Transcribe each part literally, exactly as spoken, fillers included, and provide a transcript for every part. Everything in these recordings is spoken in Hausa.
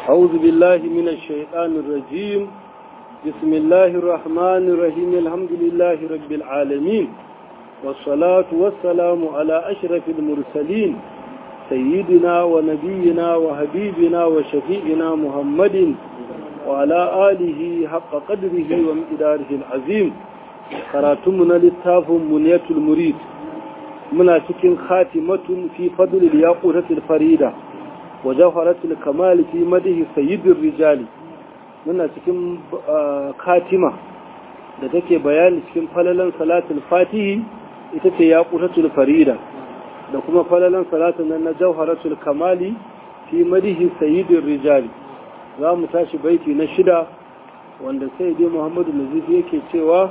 أعوذ بالله من الشيطان الرجيم. بسم الله الرحمن الرحيم. الحمد لله رب العالمين، والصلاة والسلام على أشرف المرسلين سيدنا ونبينا وحبيبنا وشفيعنا محمد وعلى آله حق قدره ومقداره العظيم. قراتمنا للتاف منية المريد منا cikin khatimatun fi fadl al-yaqutah al-farida wa jawharat al-kamal fi madhi sayyid ar-rijali. muna cikin khatima da take bayani cikin falalan salatul fatihi, ita ce yaqutatul farida, da kuma falalan salatun nan na jawharatul kamali fi madhi sayyid ar-rijali. za mu tashi baiti na shida wanda sayyidi Muhammadu Nazifi yake cewa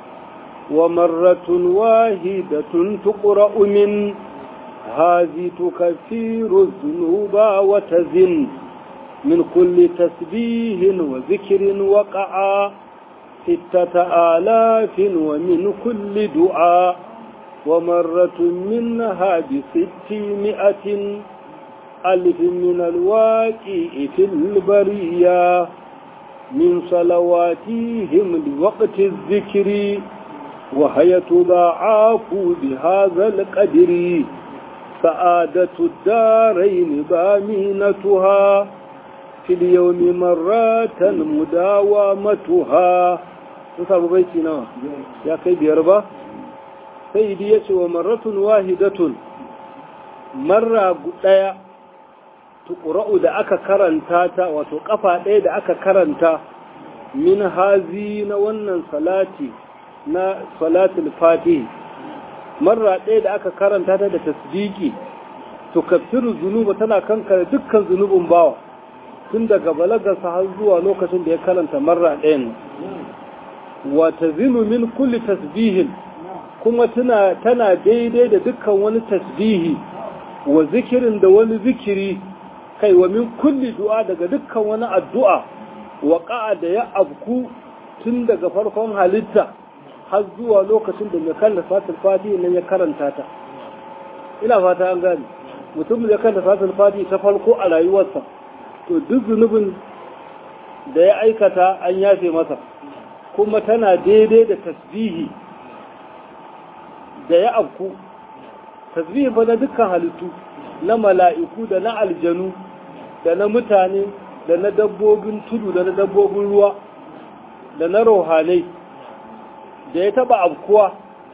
ومرة واحدة تقرأ من هذه تكفير الذنوب وتزن من كل تسبيح وذكر وقع ستة آلاف ومن كل دعاء ومرة منها بستمائة ألف من الواقع في البرية من صلواتهم لوقت الذكر وهي تضاعف بهذا القدر سعادة الدارين بامينتها في اليوم مرات مداومتها. نصاب بيتنا يا كيد يربا سيدي يشي ومرة واحدة مرة قطايا تقرأ دا أكا كرنتاتا وتقفى دا أكا كرنتا من هذين ونن صلاتي na salatul fatih, marra ɗaya da aka karanta ta da tasdiki to kafiru zunuba, tana kankare dukkan zunubin bawa tun daga balagarsa har zuwa lokacin da ya karanta marra ɗayan. wa tazinu min kulli tasbihin, kuma tana tana daidai da dukkan wani tasbihi wa zikirin da wani zikiri, kai wa min kulli du'a, daga dukkan wani addu'a waqa'a da ya abku tun daga farkon halitta har zuwa lokacin da mai kalla fatul fatihi nan ya karanta ta. ina fata an gani mutum da kalla fatul fatihi ta farko a rayuwarsa, to duk zunubin da ya aikata an yafe masa, kuma tana daidai da tasbihi da ya afku. tasbihi fa na dukkan halittu, na mala'iku da na aljanu da na mutane da na dabbobin tudu da na dabbobin ruwa da na rohanai, da ya taba abkuwa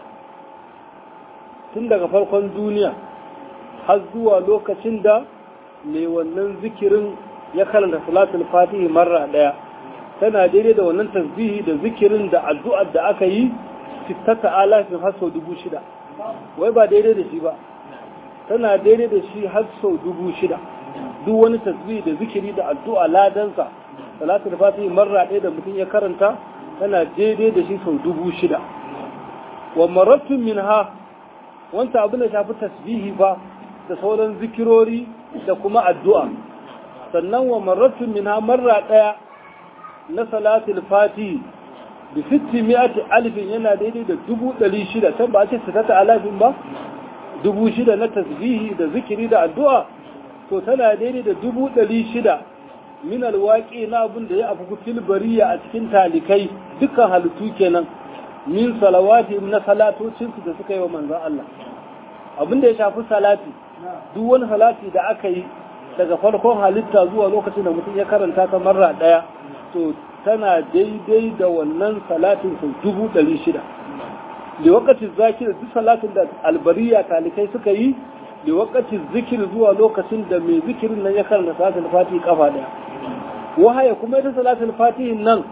tun daga farkon duniya har zuwa lokacin da mai wannan zikirin ya karanta salatul fatihi marra daya, tana daidai da wannan tasbihi da zikirin da addu'ar da aka yi sittata alafin har sau dubu shida. wai ba daidai da shi ba, tana daidai da shi har sau dubu shida. duk wani tasbihi da zikiri da addu'a ladansa salatul fatihi marra daya da mutum ya karanta tana daidai da shi sau dubu shida. wa maratun min ha, wanta abin da shafi tasbihi ba da sauran zikirori da kuma addu'a. sannan wa maratun min ha, marra ɗaya na salatul fati da fitti miyati alifin yana daidai da dubu ɗari shida. can ba a ce sitata alafin ba, dubu shida na tasbihi da zikiri da addu'a, to tana daidai da dubu ɗari shida min alwaƙi na abin da ya afu fil bariya a cikin talikai dukkan halittu kenan, min salawati na salatocinsu da suka yi wa manzon Allah. abin da ya shafi salati, duk wani salati da aka yi daga farkon halitta zuwa lokacin da mutum ya karanta ta marra ɗaya, to tana daidai da wannan salatin sau dubu ɗari shida. da wakati zakir, duk salatin da albariya talikai suka yi da wakati zikir zuwa lokacin da mai zikirin nan ya karanta salatul fatihi kafa ɗaya. wahaya kuma ita salatul fatihin nan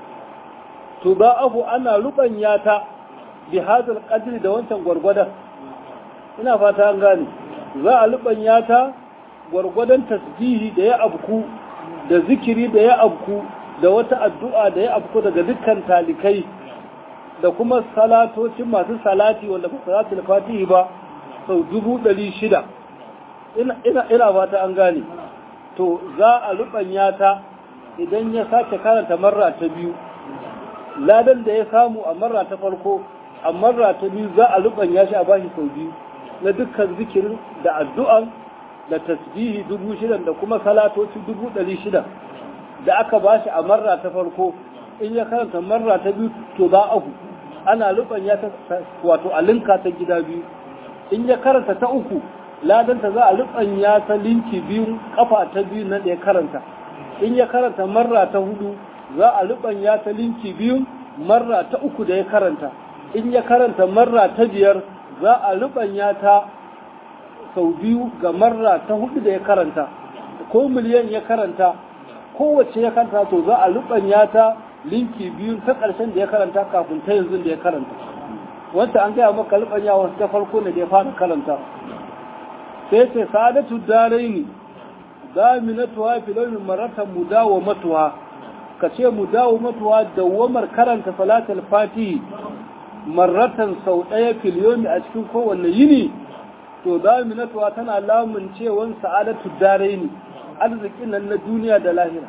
to ba abu ana rubanya ta bi hadal qadri da wancan gwargwadon. ina fata an gane, za a rubanya ta gwargwadon tasbihi da ya abku da zikiri da ya abku da wata addu'a da ya abku daga dukkan talikai da kuma salatocin masu salati wanda ba salatul fatihi ba sau dubu ɗari shida. ina ina ina fata an gane, to za a rubanya ta idan ya sake karanta marra ta biyu. ladan da ya samu a marra ta farko a marra ta biyu za a rubanya shi a bashi sau biyu na dukkan zikirin da addu'an da tasbihi dubu shida da kuma salatoci dubu ɗari shida da aka bashi a marra ta farko in ya karanta marra ta biyu to za a ana rubanya ta wato alinka ta gida biyu in ya karanta ta uku ladanta za a rubanya ta linki biyu kafa ta biyu na da ya karanta in ya karanta marra ta hudu za a rubanya ta linki biyu marra ta uku da ya karanta in ya karanta marra ta biyar za a rubanya ta sau biyu ga marra ta hudu da ya karanta ko miliyan ya karanta kowace ya karanta to za a rubanya ta linki biyu ta ƙarshen da ya karanta kafin ta yanzu da ya karanta wanda an gaya maka rubanya wasu ta farko ne da ya fara karanta sai ce sadatu daraini zaminatuwa filomin maratan mudawamatuwa ka ce mudawamatuwa dawamar karanta salatul fatihi maratan sau ɗaya filiyomi a cikin kowanne yini to zaminatuwa tana lamun cewan sa'adatu daraini arzikin nan na duniya da lahira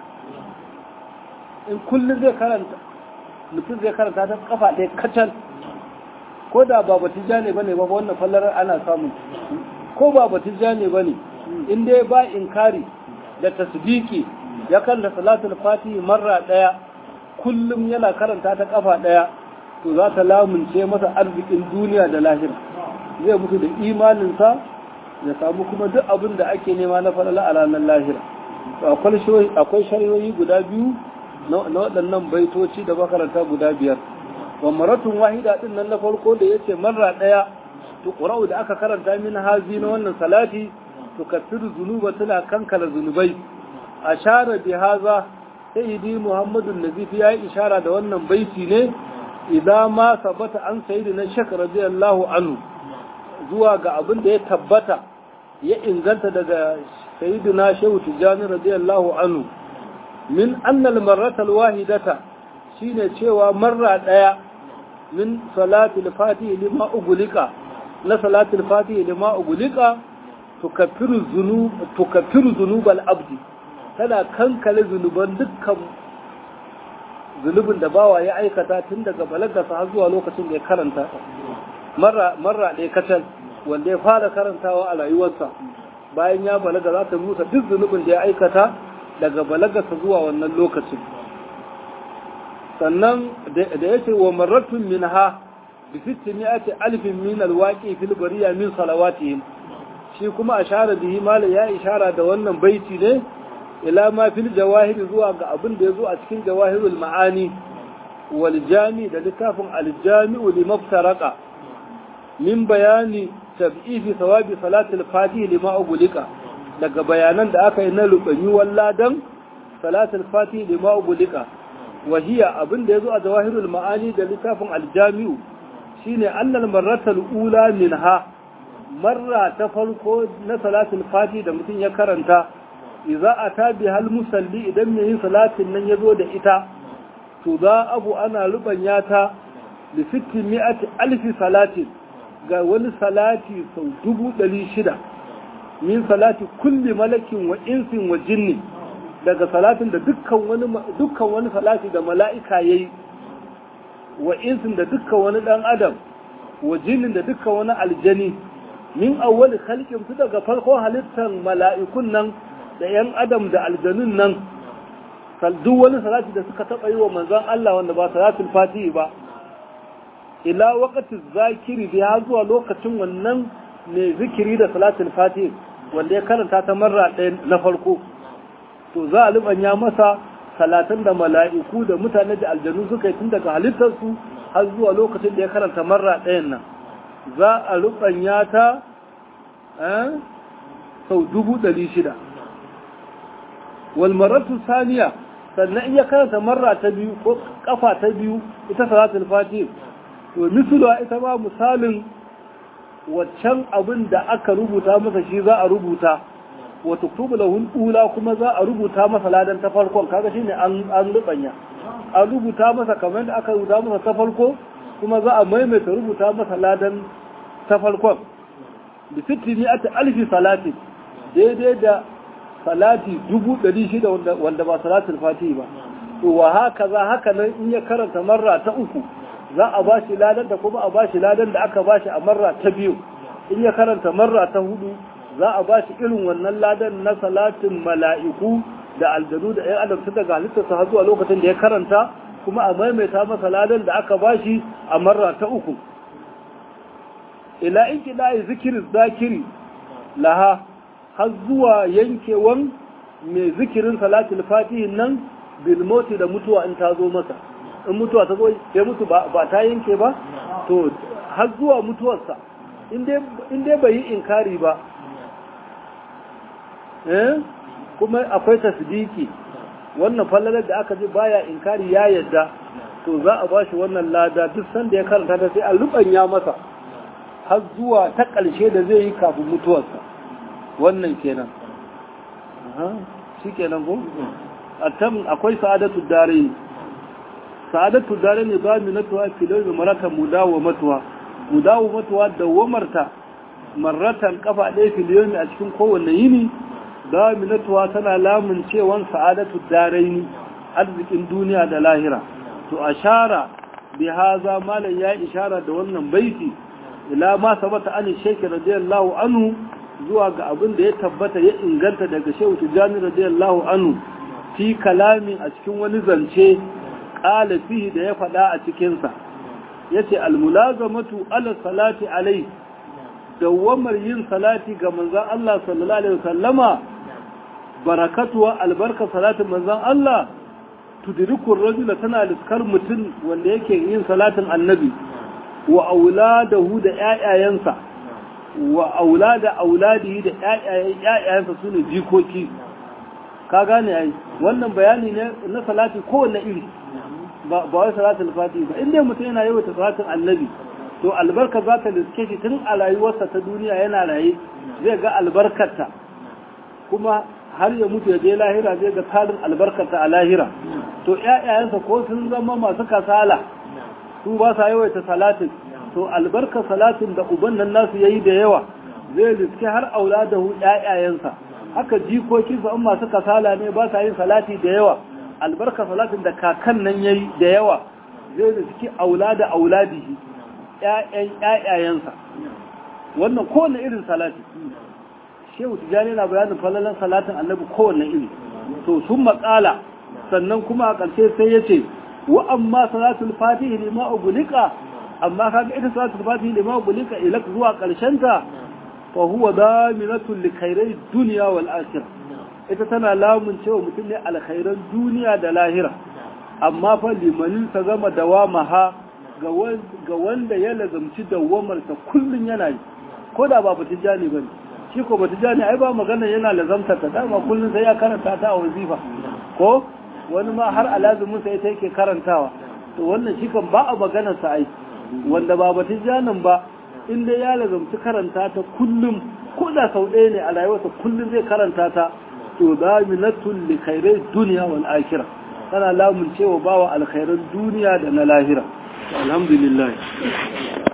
in kullum zai karanta mutum zai karanta ta kafa ɗaya kacal ko da ba batija ne bane ba wannan fallarar ana samun ko ba batija ne bane in dai ba inkari da tasdiki ya kalla salatul fatihi marra ɗaya kullum yana karanta ta kafa ɗaya to za ta lamunce masa arzikin duniya da lahira zai mutu da imaninsa ya samu kuma duk abin da ake nema na falala a ranar lahira akwai shari'o'i guda biyu na waɗannan baitoci da makaranta guda biyar wa maratun wahida din nan na farko da yace marra daya to qura'u da aka karanta min hazi na wannan salati to kafiru zunuba tana kankala zunubai ashara bi haza sayyidi muhammadun nazif ya yi ishara da wannan baiti ne idan ma sabata an sayyidina shak radiyallahu anhu zuwa ga abin da ya tabbata ya inganta daga sayyidina shehu tijani radiyallahu anhu min annal marratal wahidata shine cewa marra daya min salatul fatihi lima ugulika na salatul fatihi lima ugulika tukaffiru zunub tukaffiru zunubal abdi tana kankale zunuban dukkan zunubin da bawa ya aikata tun daga balagarsa har zuwa lokacin da ya karanta marra marra ɗaya kacal wanda ya fara karantawa a rayuwarsa bayan ya balaga za ta rusa duk zunubin da ya aikata daga balagarsa zuwa wannan lokacin sannan da ya ce wa marratun minha bi sittimiyati alfin min alwaqi fil bariya min salawatihim shi kuma ashara bihi mala ya ishara da wannan baiti ne ila ma fil jawahir zuwa ga abin da yazo a cikin jawahirul ma'ani wal jami da littafin al jami'u limaftaraqa min bayani tab'ifi thawabi salatul fatih lima ugulika daga bayanan da aka yi na rubanyi walladan salatul fatih lima ugulika wahiya abin da yazo a jawahirul ma'ani da littafin al jami'u shine annal marratal ula minha marra ta farko na salatul fatih da mutum ya karanta idza ata bi hal musalli idan mai yin salatin nan yazo da ita to za abu ana rubanya ta li sittimiyati alfi salatin ga wani salati sau dubu ɗari shida min salati kulli malakin wa insin wa jinni daga salatin da dukkan wani dukkan wani salati da mala'ika yayi wa insin da dukkan wani dan adam wa jinnin da dukkan wani aljani min awwali khalqin su daga farko halittar mala'ikun nan da ‘yan adam da aljanun nan duk wani salati da suka taɓa yi wa manzan Allah wanda ba salatul fatihi ba ila waqti zakiri biya zuwa lokacin wannan mai zikiri da salatul fatihi wanda ya karanta ta marra ɗaya na farko to za a lubanya masa salatan da mala'iku da mutane da aljanu suka yi tun daga halittarsu har zuwa lokacin da ya karanta marra ɗayan nan za a lubanya ta sau dubu ɗari shida walmaratu saniya sannan in ya karanta marra ta biyu ko kafa ta biyu ita salatul fatih to misluha ita ma misalin waccan abin da aka rubuta masa shi za a rubuta wa tuktubu lahu ula kuma za a rubuta masa ladan ta farkon kaga shine an an rubanya an rubuta masa kamar da aka rubuta masa ta farko kuma za a maimaita rubuta masa ladan ta farkon bi sittimiyati alfi salati daidai da salati dubu ɗari shida wanda ba salatul fatihi ba to wa haka za haka nan in ya karanta marra ta uku za a bashi ladan da kuma a bashi ladan da aka bashi a marra ta biyu in ya karanta marra ta hudu za a bashi irin wannan ladan na salatin mala'iku da aljanu da ƴan adam tun daga halittarsa har zuwa lokacin da ya karanta kuma a maimaita masa ladan da aka bashi a marra ta uku ila in kiɗa zikirin zakiri laha har zuwa yankewan mai zikirin salatul fatihin nan bilmoti da mutuwa in ta zo masa in mutuwa ta zo ya mutu ba ta yanke ba to har zuwa mutuwarsa in dai bai yi inkari ba eh kuma akwai tasdiki wannan fallalar da aka ji baya inkari ya yadda to za a bashi wannan lada duk sanda ya karanta ta sai a rubanya masa har zuwa ta ƙarshe da zai yi kafin mutuwarsa wannan kenan shi kenan ko akwai sa'adatu dare sa'adatu dare ne ba mi natuwa filai da maratan mudawa matuwa mudawa matuwa da wamarta maratan kafa ɗaya filiyomi a cikin kowanne yini da mi natuwa tana lamun cewan sa'adatu dare ne arzikin duniya da lahira to ashara bi haza malan ya ishara da wannan baiti ila ma sabata an shekhi radiyallahu anhu zuwa ga abin da ya tabbata ya inganta daga shehu tijani radiyallahu anhu fi kalamin a cikin wani zance qala fihi da ya faɗa a cikin sa yace almulazamatu ala salati alai dawamar yin salati ga manzon Allah sallallahu alaihi wasallama barakatu wa albarka salatin manzon Allah tudriku rajula tana liskar mutum wanda yake yin salatin annabi wa auladahu da ƴaƴayensa wa aulada auladihi da ƴaƴayen ƴaƴayensa sune jikoki ka gane ai wannan bayani ne na salati kowanne iri ba ba wai salatul fati ba inda mutum yana yawan salatin annabi to albarka za ta liske shi tun a rayuwarsa ta duniya yana raye zai ga albarkarta kuma har ya mutu ya je lahira zai ga tarin albarkarta a lahira to ƴaƴayensa ko sun zama masu kasala su ba sa yawaita salatin to albarkar salatin da uban nan nasu yayi da yawa zai riske har auladahu ƴaƴayensa haka jikokinsa in masu kasala ne ba sa yin salati da yawa albarkar salatin da kakan nan yayi da yawa zai riske aulada auladihi ƴaƴan ƴaƴayensa wannan kowanne irin salati shehu tijani na bayanin falalan salatin annabi kowanne iri to sun maƙala sannan kuma a ƙarshe sai ya ce wa amma salatul fatihi lima ugulika amma kaga ita salatul fatihi lima ugulika ila zuwa karshen ta fa huwa daminatul likhairai dunya wal akhirah ita tana lamun cewa mutum ne alkhairan duniya da lahira amma fa limanin ta zama dawamaha ga ga wanda ya lazamci dawamar ta kullun yana yi ko da ba batijani bane shi ko batijani ai ba magana yana lazamta ta dama kullun sai ya karanta ta a wazifa ko wani ma har alazumin sai ta yake karantawa to wannan shi kan ba a maganar sa ai wanda ba batun janin ba inda ya lazumci karanta ta kullum ko da sau ɗaya ne a rayuwarsa kullum zai karanta ta to zaminatul li khairai dunya wal akhirah kana lamun cewa bawa alkhairan duniya da na lahira alhamdulillah